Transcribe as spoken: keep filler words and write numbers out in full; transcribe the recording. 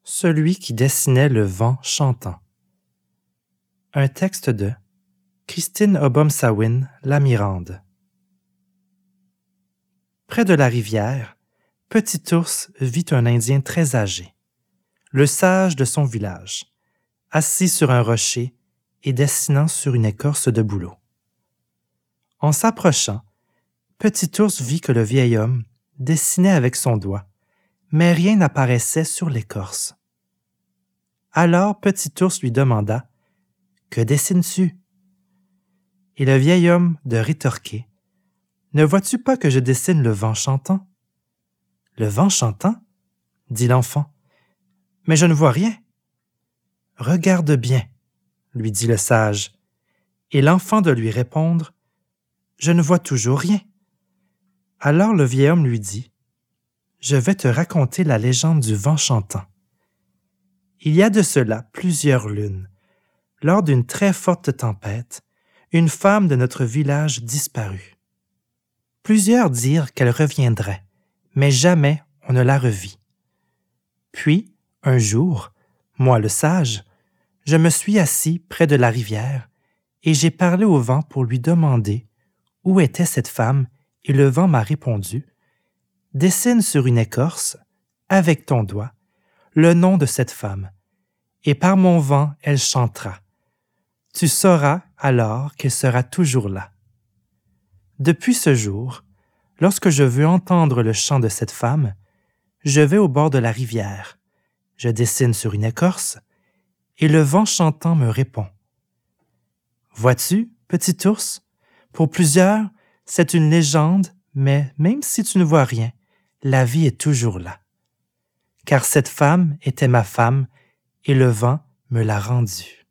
Celui qui dessinait le vent chantant. Un texte de Christine Obomsawin Lamirande. Près de la rivière, Petit Ours vit un Indien très âgé, le sage de son village, assis sur un rocher et dessinant sur une écorce de bouleau. En s'approchant, Petit Ours vit que le vieil homme dessinait avec son doigt, mais rien n'apparaissait sur l'écorce. Alors Petit Ours lui demanda « Que dessines-tu » Et le vieil homme de rétorquer « Ne vois-tu pas que je dessine le vent chantant » ?»« Le vent chantant » dit l'enfant. « Mais je ne vois rien. »« Regarde bien, » lui dit le sage, et l'enfant de lui répondre « Je ne vois toujours rien. » Alors le vieil homme lui dit « Je vais te raconter la légende du vent chantant. Il y a de cela plusieurs lunes, lors d'une très forte tempête, une femme de notre village disparut. Plusieurs dirent qu'elle reviendrait, mais jamais on ne la revit. Puis, un jour, moi le sage, je me suis assis près de la rivière et j'ai parlé au vent pour lui demander où était cette femme et le vent m'a répondu « Dessine sur une écorce, avec ton doigt, le nom de cette femme, et par mon vent elle chantera. Tu sauras alors qu'elle sera toujours là. » Depuis ce jour, lorsque je veux entendre le chant de cette femme, je vais au bord de la rivière, je dessine sur une écorce, et le vent chantant me répond. Vois-tu, petit ours, pour plusieurs, c'est une légende, mais même si tu ne vois rien, la vie est toujours là. Car cette femme était ma femme, et le vent me l'a rendue.